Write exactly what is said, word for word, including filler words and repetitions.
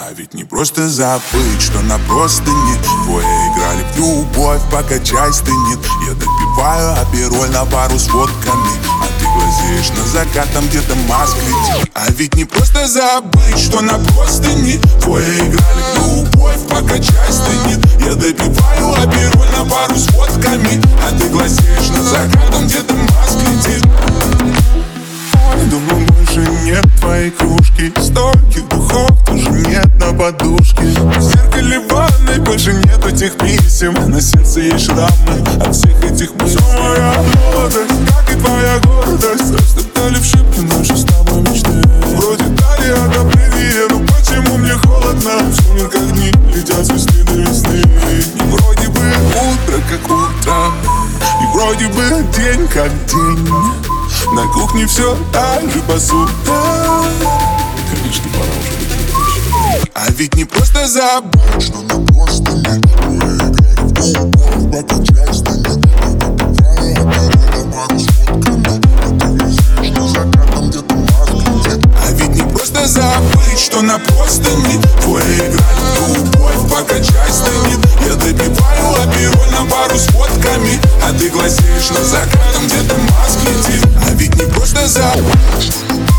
А ведь не просто забыть, что на простыне двое играли в любовь, покачай стынет. Я допиваю апероль на пару с водками, а ты глазеешь на закат, там где-то Маск летит. А ведь не просто забыть, что на простыне двое играли в любовь, покачай стынет. Я допиваю апероль на пару с водками, а ты глазеешь на закат, там где-то Маск летит. Думаю, больше нет твоей кружки, стольких духов уже нет на подушке. В зеркале ванной больше нет этих писем, на сердце есть шрамы от всех этих мыслей. Все моя молодость, как и твоя гордость, растоптали в шибке наши с тобой мечты. Вроде дали одобрение, но почему мне холодно? В сумерках дни летят с весны до весны. И вроде бы утро как утро, и вроде бы день как день. На кухне все так же посуда. Конечно, пора уже выключить. А ведь не просто забыть, что на простыне двое играли в любовь, покачай стынет. Я допиваю апероль на пару с водками, а ты глазеешь на закат, там где-то Маск летит. А ведь не просто забыть, что на простыне двое играли в любовь, покачай стынет. Я допиваю апероль на пару с водками, а ты глазеешь на закат, там где-то Маск летит. А ведь не просто забыть.